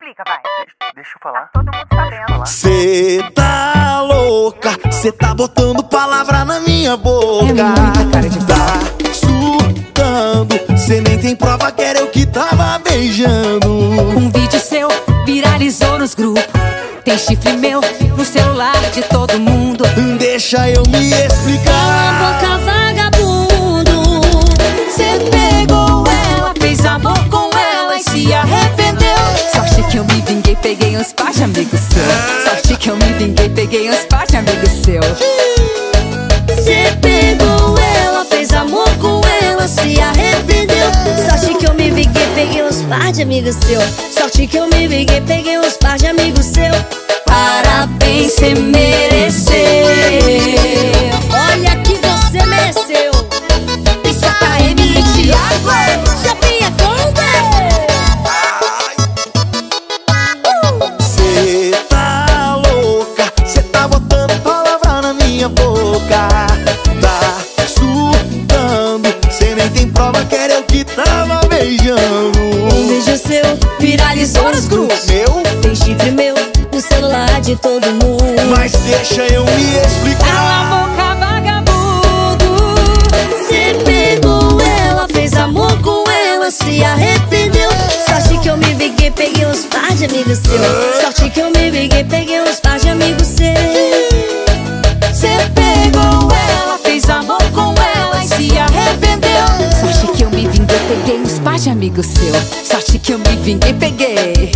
explica, vai. Deixa eu falar. Todo mundo sabendo. Cê tá louca, cê tá botando palavra na minha boca. É muita cara de tá surtando, cê nem tem prova que era eu que tava beijando. Um vídeo seu viralizou nos grupos. Tem chifre meu no celular de todo mundo. Deixa eu me explicar. Cala a boca, vagabundo. Cê pegou ela, fez amor com ela e se arrependeu. Sorte que eu me vinguei, peguei uns par de amigo seu. Sorte que eu me vinguei, peguei uns par de amigo seu. Cê pegou ela, fez amor com ela, se arrependeu. Sorte que eu me vinguei, peguei uns par de amigos seu. Sorte que eu me vinguei, peguei uns par de amigos seu. Parabéns, cê mereceu. Olha que você mereceu. Isso é pra Emily e Thiago. Chapinha Conde. Cê tá louca, cê tá botando palavra na minha boca. Tá surtando, cê nem tem prova que era eu que tava beijando. Um beijo seu viralizou nos grupos. Meu? Tem chifre meu no celular de todo mundo. Mas deixa eu me Cala a explicar. boca, vagabundo. Cê pegou ela, fez amor com ela, se arrependeu. Sorte que eu me vinguei, peguei uns par de amigos seu. Sorte que eu me vinguei, peguei uns par de amigos seu. Cê pegou ela, fez amor com ela e se arrependeu. Sorte que eu me vinguei, peguei uns par de amigos seu. Sorte que eu me vinguei, peguei.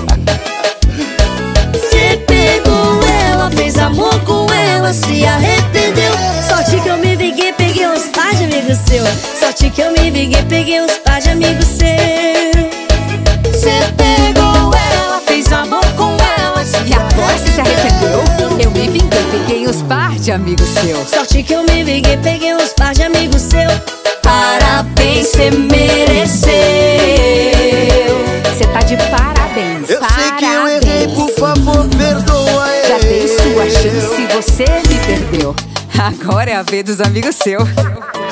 Cê pegou ela, fez amor com ela, se arrependeu. Sorte que eu me vinguei, peguei uns par de amigos seu. Sorte que eu me vinguei, peguei uns par de amigos seu. Cê pegou ela, fez amor com ela e agora cê se arrependeu. Eu me vinguei, peguei uns par de amigos seu. Sorte que eu me vinguei, peguei uns par de amigos seu. Parabéns, cê mereceu. Cê tá de parabéns. Eu sei que eu errei, por favor, perdoa ele. Já dei sua chance, você me perdeu. Agora é a vez dos amigos seus.